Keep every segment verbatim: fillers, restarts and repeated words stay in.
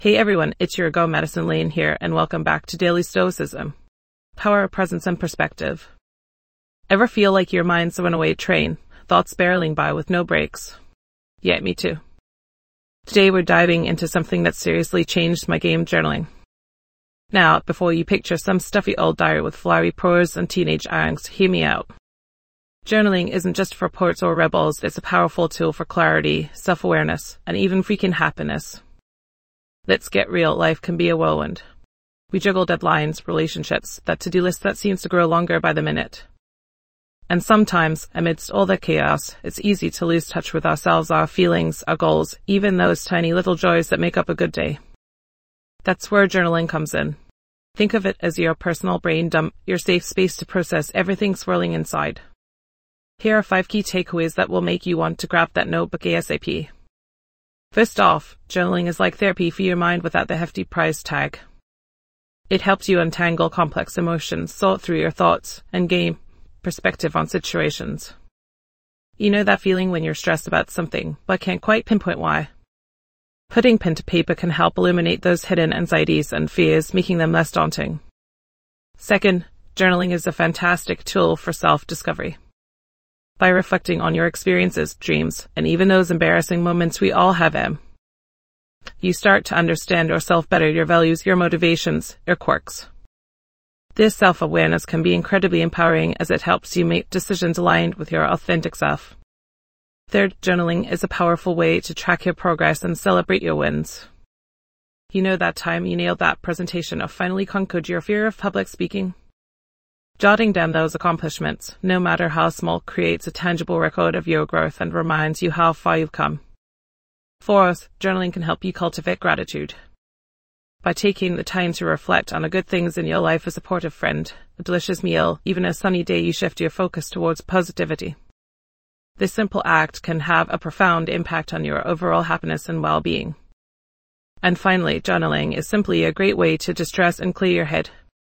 Hey everyone, it's your Go Medicine Lane here, and welcome back to Daily Stoicism. Power of presence and perspective. Ever feel like your mind's a runaway train, thoughts barreling by with no brakes? Yeah, me too. Today we're diving into something that seriously changed my game, journaling. Now, before you picture some stuffy old diary with flowery prose and teenage angst, hear me out. Journaling isn't just for poets or rebels, it's a powerful tool for clarity, self-awareness, and even freaking happiness. Let's get real, life can be a whirlwind. We juggle deadlines, relationships, that to-do list that seems to grow longer by the minute. And sometimes, amidst all the chaos, it's easy to lose touch with ourselves, our feelings, our goals, even those tiny little joys that make up a good day. That's where journaling comes in. Think of it as your personal brain dump, your safe space to process everything swirling inside. Here are five key takeaways that will make you want to grab that notebook ASAP. First off, journaling is like therapy for your mind without the hefty price tag. It helps you untangle complex emotions, sort through your thoughts, and gain perspective on situations. You know that feeling when you're stressed about something, but can't quite pinpoint why? Putting pen to paper can help illuminate those hidden anxieties and fears, making them less daunting. Second, journaling is a fantastic tool for self-discovery. By reflecting on your experiences, dreams, and even those embarrassing moments we all have them, you start to understand yourself better, your values, your motivations, your quirks. This self-awareness can be incredibly empowering as it helps you make decisions aligned with your authentic self. Third, journaling is a powerful way to track your progress and celebrate your wins. You know that time you nailed that presentation or finally conquered your fear of public speaking? Jotting down those accomplishments, no matter how small, creates a tangible record of your growth and reminds you how far you've come. Fourth, journaling can help you cultivate gratitude. By taking the time to reflect on the good things in your life, a supportive friend, a delicious meal, even a sunny day, you shift your focus towards positivity. This simple act can have a profound impact on your overall happiness and well-being. And finally, journaling is simply a great way to distress and clear your head.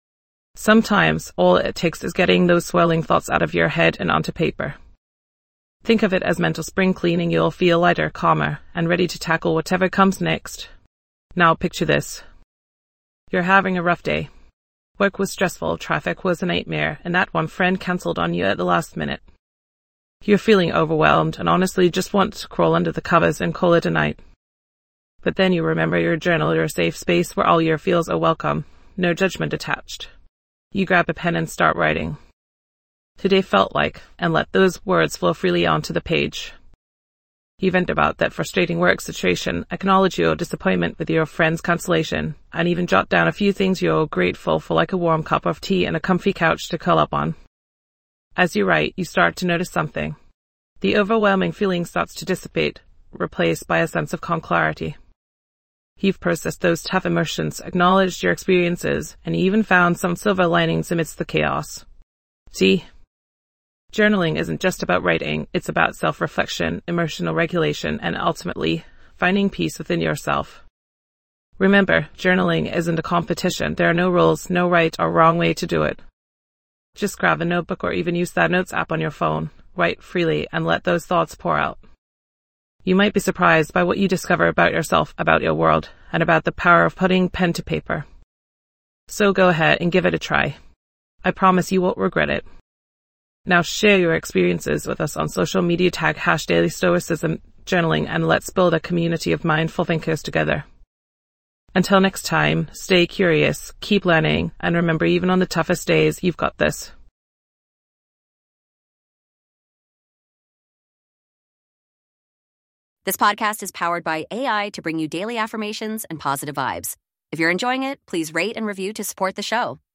Sometimes, all it takes is getting those swirling thoughts out of your head and onto paper. Think of it as mental spring cleaning. You'll feel lighter, calmer, and ready to tackle whatever comes next. Now picture this. You're having a rough day. Work was stressful, traffic was a nightmare, and that one friend cancelled on you at the last minute. You're feeling overwhelmed and honestly just want to crawl under the covers and call it a night. But then you remember your journal, your safe space where all your feels are welcome, no judgment attached. You grab a pen and start writing. Today felt like, and let those words flow freely onto the page. You vent about that frustrating work situation, acknowledge your disappointment with your friend's cancellation, and even jot down a few things you're grateful for, like a warm cup of tea and a comfy couch to curl up on. As you write, you start to notice something. The overwhelming feeling starts to dissipate, replaced by a sense of calm clarity. You've processed those tough emotions, acknowledged your experiences, and even found some silver linings amidst the chaos. See? Journaling isn't just about writing, it's about self-reflection, emotional regulation, and ultimately, finding peace within yourself. Remember, journaling isn't a competition. There are no rules, no right or wrong way to do it. Just grab a notebook or even use that notes app on your phone, write freely, and let those thoughts pour out. You might be surprised by what you discover about yourself, about your world, and about the power of putting pen to paper. So go ahead and give it a try. I promise you won't regret it. Now share your experiences with us on social media, tag hash Daily Stoicism Journaling, and let's build a community of mindful thinkers together. Until next time, stay curious, keep learning, and remember, even on the toughest days, you've got this. This podcast is powered by A I to bring you daily affirmations and positive vibes. If you're enjoying it, please rate and review to support the show.